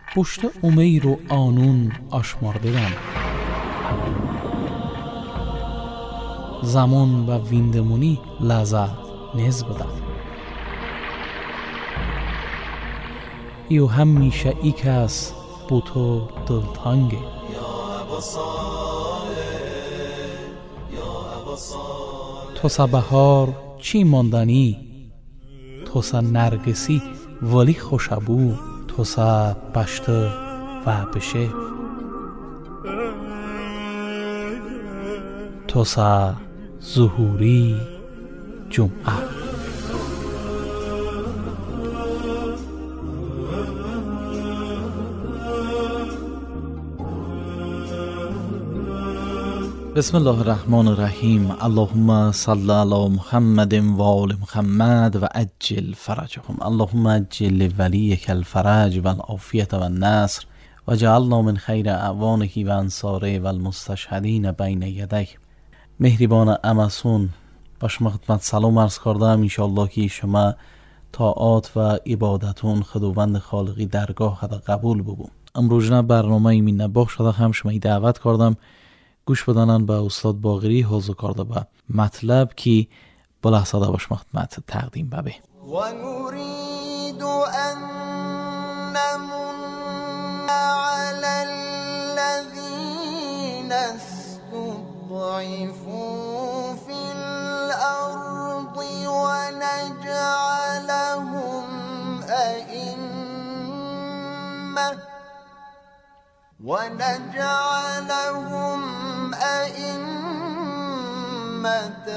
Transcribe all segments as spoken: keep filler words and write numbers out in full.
پشت امیر و آنون آشمارده‌ام. زمان و ویندمونی لحظه نز بدد. ایو همیشه ای کس بو تو دلتانگه. تو سا بهار چی ماندنی، تو سا نرگسی ولی خوشبو، تو سا پشت و بشه، تو سا ظهوری جمعه. بسم الله الرحمن الرحیم. اللهم صل علی محمد و آل محمد و عجل فرجهم. اللهم عجل ولیک الفرج و العافیة و النصر و جعلنا من خیر اعوانه و انصاره و المستشهدین بین یدیه. مهربان امسون با شما خدمت سلام عرض کردم. انشاءالله که شما طاعات و عبادتون خداوند خالقی درگاه خدا قبول ببون. امروز برنامه می نباخ شده هم شما دعوت کردم گوش بدانن به استاد باقری حوض کرده به مطلب که با لحظه دا باش خدمت تقدیم ببه. و نريد ان نمن على الذين استضعفوا في الارض ونجعلهم ائمه ونجعلهم أئمة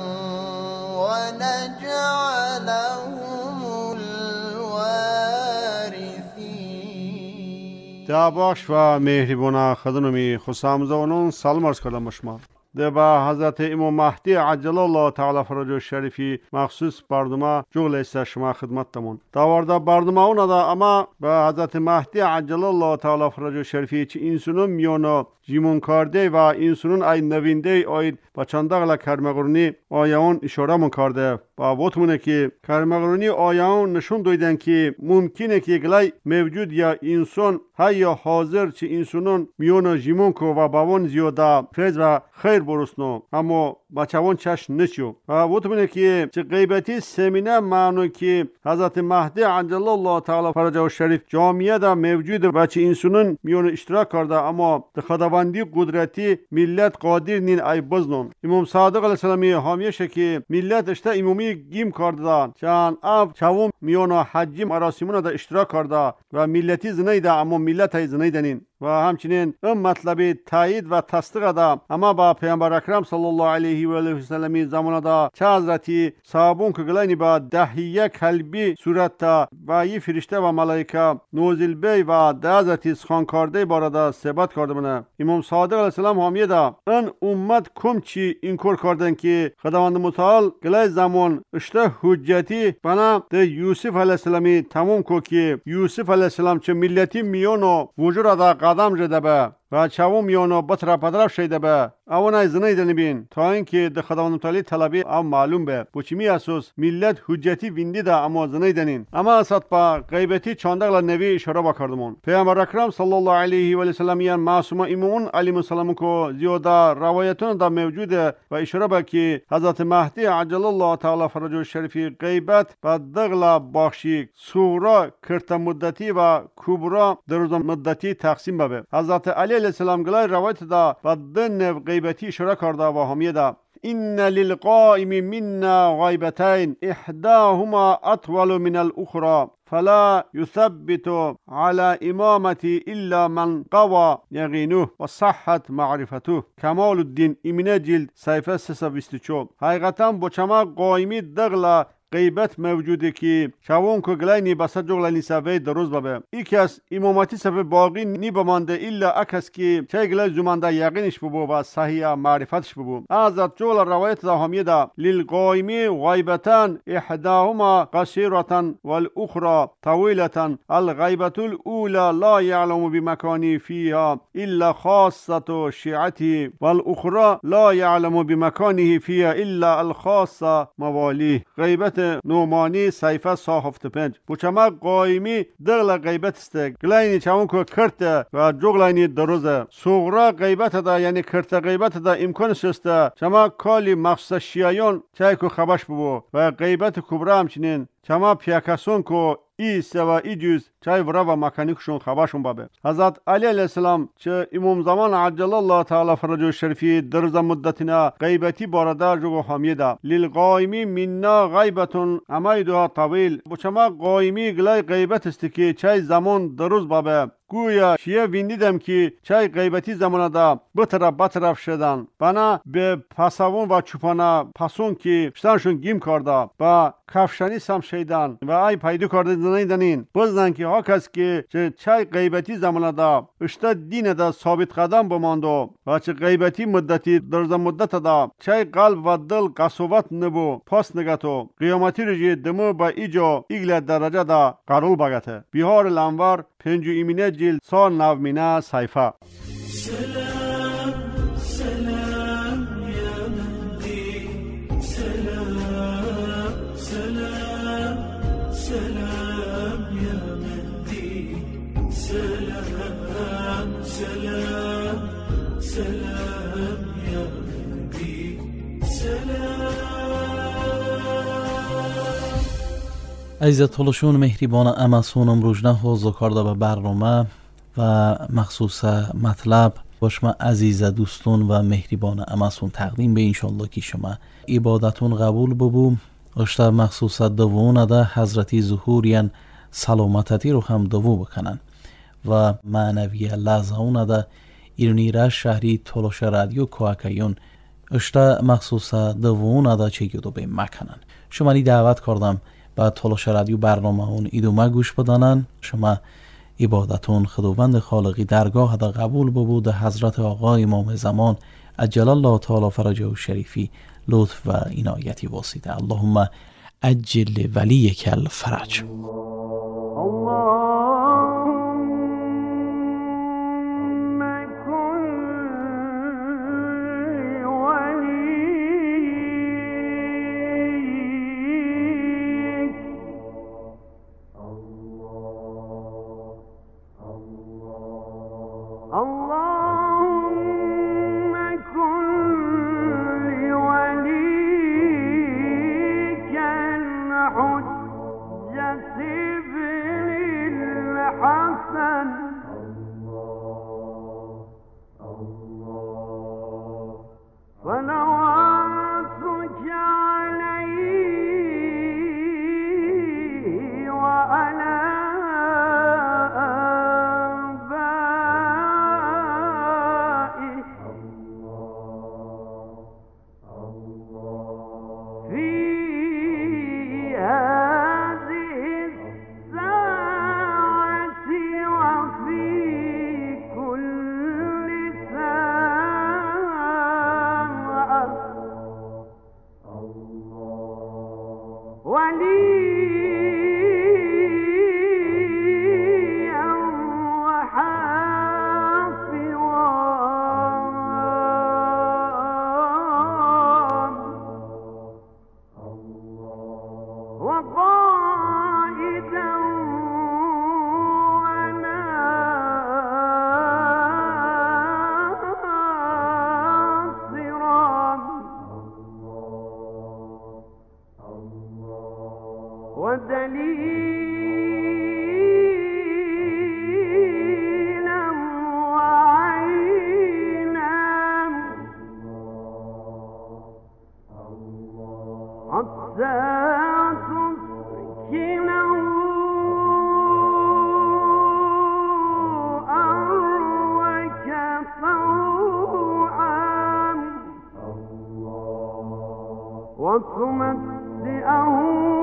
ونجعلهم الوارثين. دعواش و مهربان خدنمی خسامزانون سلام عرض کردم به شما. ده با حضرت امام مهدی عجل الله تعالی فرجه شریفی مخصوص برنامه جغل است شما خدمتتمون. داورده برنامه اون دا اما با حضرت مهدی عجل الله تعالی فرجه شریفی چی انسانون میانا جیمون کرده و انسانون ای نوینده آید با چندقل کرمقرونی آیان اشاره من کرده با وطمونه که کرمقرونی آیان نشون دویدن که ممکنه که گلای موجود یا انسان های یا حاضر چی انسانون میانا جیمون کو و باون زیاده فیض و خیر برسنو اما بچوان چشم نشو و وطمونه که چه غیبتی سمینه معنی که حضرت مهدی عجل الله تعالی فرجه شریف جامعه دا موجود و چه انسانون میانا اشتراک کرده اما خداوندی قدرتی ملت قادر نین ای بزنون. امام صادق علیه السلامی حامیشه که ملت اشته امامی گیم کرده چند اف چوم میانا حجی مراسمون دا اشتراک کرده و ملتی زنیده اما ملت های زنیدنین و همچنین این مطلب تایید و تصدیق ده اما با پیامبر اکرم صلی الله علیه و آله و سلم زمان ده چه حضرتی صحابون که گلینی با دهیه کلبی صورت تا و یه فرشته و ملائکه نوزل بی و ده حضرتی سخان کرده بارده ثبت کرده منه. امام صادق علیه السلام حامیه ده این امت کم چی اینکور کردن که خداوند متعال گلای زمان اشته حجتی بنا ده یوسف علیه السلامی تمام کو که یوسف علیه السلام چه ملتی میونو وجود ده قدم جده به و چاوم یونو بطر پدرف شیده به اون ای زنیدن بین تا اینکه ده خداوند متعال طلبی او معلوم به بچمی اساس ملت حجتی ویندی ده اما زنیدنین اما اسات با غیبتی چاندقل نوی اشاره بکردمون. پیامبر اکرم صلی الله علیه و آله و سلم یان معصوم امامون علیهم السلام کو زیاده روایتون ده موجوده و اشاره به که حضرت مهدی عجل الله تعالی فرجه شریفی غیبت و دغلا بخشی صغرا کرت مدتی و کبرا درز مدتی تقسیم به. حضرت علی علیه السلام گلای روایت دا و دن غیبتی اشاره کرده و حامیه دا ان للقائم منا غیبتین احداهما اطول من الاخرى فلا يثبت على امامتي الا من قوى یقینه و صحت معرفته. کمال الدین امینه جلد صفحه سیصد و بیست و چهار. حقیقتا بچما قائمی دغلا غیبت موجوده که شوون که گلای نی بسا جغل نیسوی دروز ببه ایک از امامتی سبب باقی نی بمانده الا اکس که چه گلای زمانده یقینش ببو و صحیح معرفتش ببو. از جغل روایت دا همیه دا للقائمی غیبتان احداهما قصیرتان والاخرى طویلتان الغیبت الاولى لا یعلم بمکانی فیها الا خاصة شیعتی والاخرى لا یعلم بمکانه فیها الا الخاصة موالی. غیبت نومانی صحیفه صاف هفته پنج بچما قایمی دغل غیبت است گلاینی چون کو کرته و جوگلاینی دروزه صغرا غیبت دا یعنی کرته غیبت دا امکان است چما کالی مخصوص شیایون چای کو خبش بو و غیبت کبرا همچنین چما پیاکاسون کو ای سوا ای جوز چای ورا و مکانیکشون خباشون بابه حضرت علی علیه السلام چه امام زمان عجل الله تعالی فرجه شریفی در ز مدتنا غیبتی بارده جو حمیده للقائمی منا غیبتون امایدها طویل بچما قائمی گلای غیبت است که چای زمان دروز بابه گویا شیه ویندیدم که چای غیبتی زمانه دا بطرف بطرف شدن بنا به پسوون و چوپانا پسون که شتانشون گیم کرده با کفشانی سم شیدن و ای پیدا کرده زنیدنین بزدن که ها کس که چای غیبتی زمانه دا اشتا دین دا ثابت قدم بماندو و چه غیبتی مدتی درز مدت دا چای قلب و دل قصوبت نبو پاس نگتو قیامتی رجی دمو با ایجا ایگل درجه دا قرول بگته بیهار الانوار پنجو ایمینه جیل سا نومینه صحیفه سلام سلام یا مهدی سلام سلام سلام یا مهدی سلام سلام سلام یا مهدی سلام عزیز طولشون مهربان امسونم روزنه و زکارده به برنامه و مخصوص مطلب باشما عزیز دوستون و مهربان امسون تقدیم به انشالله که شما عبادتون قبول ببو اشتا مخصوص دوونه ده حضرتی ظهورین سلامتتی رو هم دو بکنن و معنوی لحظه ده ایرونی را شهری طولش رادیو کوکایون اشتا مخصوص دوونه ده چه گدو به مکنن شما نی دعوت کردم با طولش رادیو برنامه اون ایدومه گوش بدانن شما عبادتون خداوند خالقی درگاه دا قبول ببود حضرت آقا امام زمان عجل الله تعالی فرجه و شریفی لطف و عنایتی واسطه اللهم عجل ولیک الفرج وتمتعه